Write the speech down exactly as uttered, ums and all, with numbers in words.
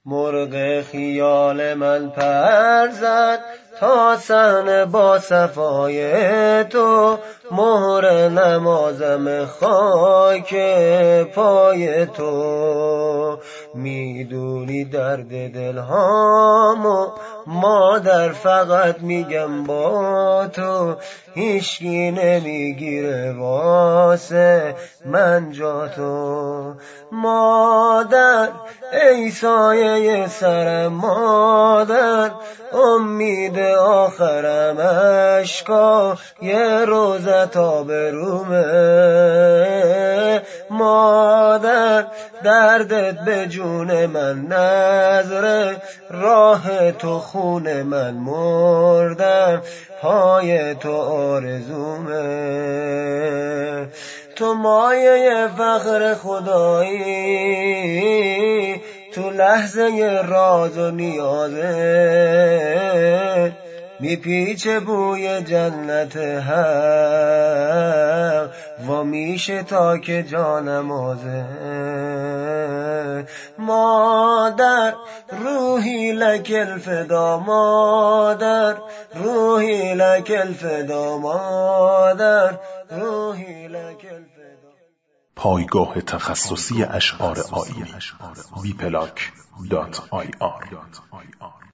مرغ خیال من پر زد تا صحن با صفای تو، مهر نمازم خاک پای تو. میدونی درد دلهامو مادر، فقط میگم با تو هیچکی نمیگیره واسه من جا تو. مادر ای سایه سرم، مادر امید آخرم، اشکا یه روزت آبرومه. مادر دردت به جون من نذره، راه تو خون من، مردم پای تو آرزومه. تو مایه فخر خدایی، تو لحظه راز و نیازه، میپیچه بوی جنت حق و میشه تا که جانمازه. مادر روحی لک الفدا، مادر روحی لک الفدا، مادر روحی لک الفدا. پایگاه تخصصی اشعار آیینی وی پلاک دات آی آر